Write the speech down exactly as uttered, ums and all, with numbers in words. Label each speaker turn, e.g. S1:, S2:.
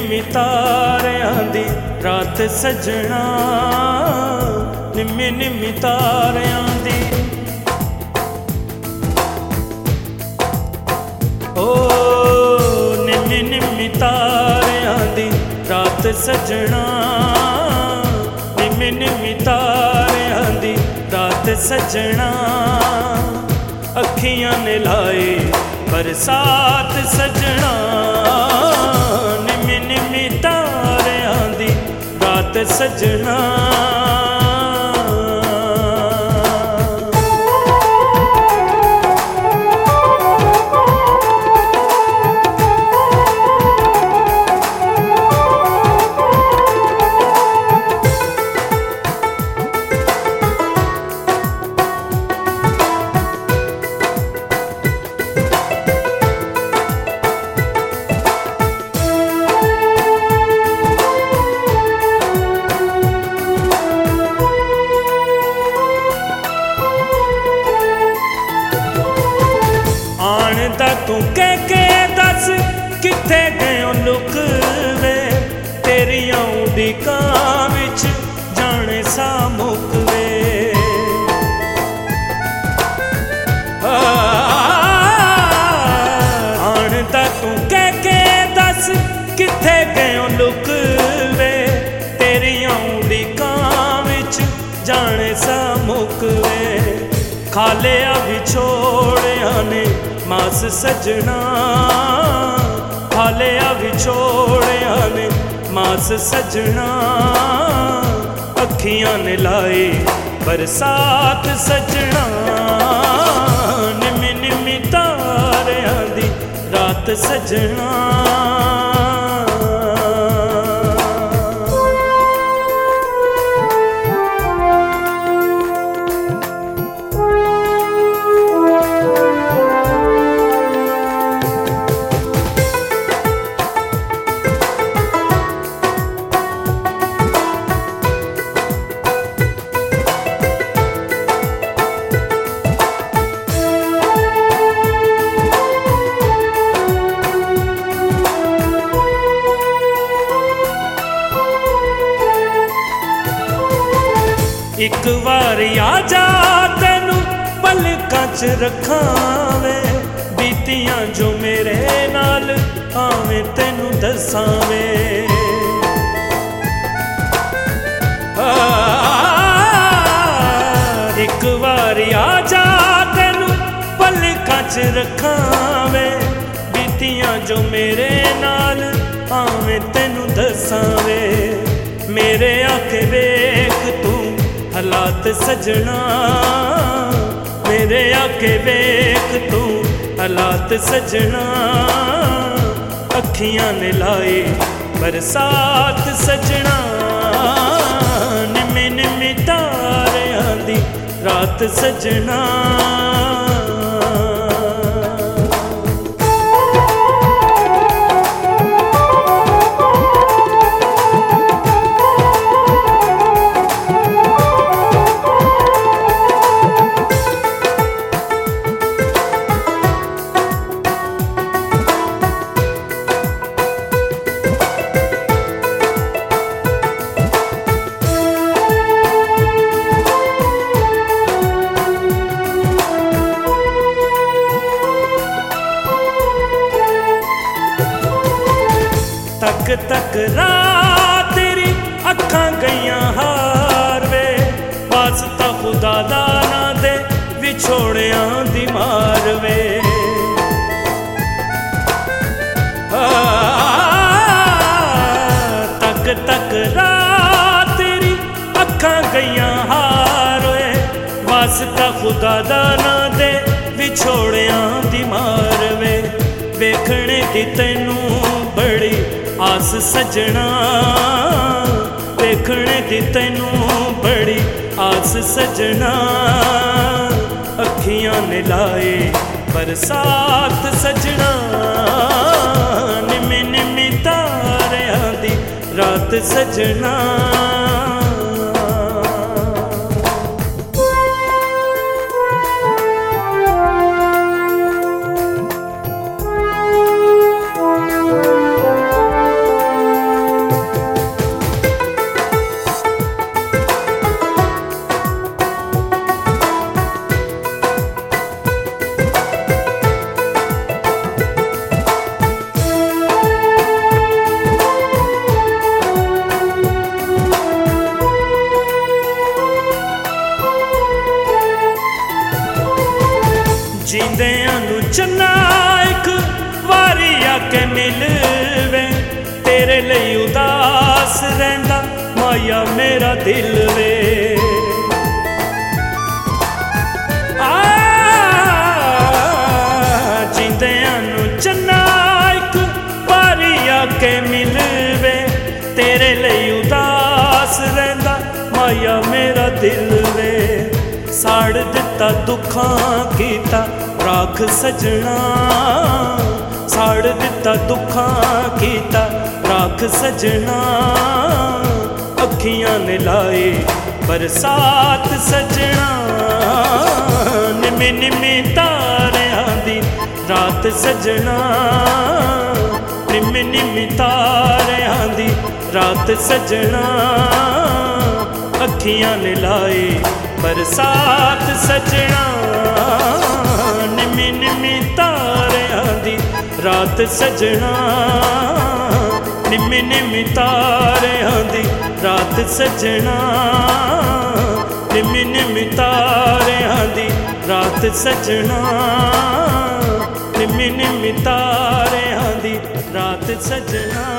S1: निम्मी तारियां दी रात सजना, निम्मी निम्मी तारियां दी। ओ निम्मी निम्मी तारियां दी रात सजना, निम्मी निम्मी तारियां दी रात सजना। अखियां ने लाए बरसात सजना, निम्मी निम्मी तारियां दी रात सजना। तू कह के दस किथे गयो लुक वे, तेरियां उड़ीकां विच जाने सा मुक वे। आण दा तू कह के दस किथे गयो लुक वे, तेरियां उड़ीकां विच जाने सा मुक वे। खालिया विछोड़िया ने मास सजना, खालिया विछोड़िया ने मास सजना। अखियां ने लाए बरसात सजना, निम्मी निम्मी तारियां दी रात सजना। एक बारी आ जा तेनू पलकां च रखां वे, बीतियां जो मेरे नाल आवें तेनू दसां वे। एक बारी आ जा तेनू पलकां च रखां वे, बीतियां जो मेरे नाल आवें तेनू दसां वे। मेरे आके वेख तू हालात सजना, मेरे आके वेख तू हालात सजना। अखियां ने लाए बरसात सजना, निम्मी निम्मी तारियां दी रात सजना। तक तक रात तेरी अखां गईयां हार वे, वास्ता खुदा दा ना दे विछोड़ियां दी मार वे। तक तक रात तेरी अखां गईयां हार वे, वास्ता खुदा दा ना दे विछोड़ियां दी मार वे। वेखने दी तैनू बड़ी आस सजना, देखने दी तैनू बड़ी आस सजना। अखियां ने लाए बरसात सजना, निम्मी निम्मी तारियां दी रात सजना। चन्ना एक वारी आके मिलवे, तेरे लिए उदास रहंदा माया मेरा दिल वे। आ जिंदियां नूं चन्ना एक वारी आके मिलवे, तेरे लिए उदास रहंदा माया मेरा दिल वे। साड़ दिता दुखां कीता राख सजना, साड़ दिता दुखां कीता राख सजना, अखियां ने लाए बरसात सजना। निमी निमी तारियां दी रात सजना, निमी निमी तारियां दी रात सजना, अखियां ने लाए बरसात सजना। निमी निमी तारियां दी रात सजना, निमी निमी तारियां दी रात सजना, निमी निमी तारियां दी रात सजना, निमी निमी तारियां दी रात सजना।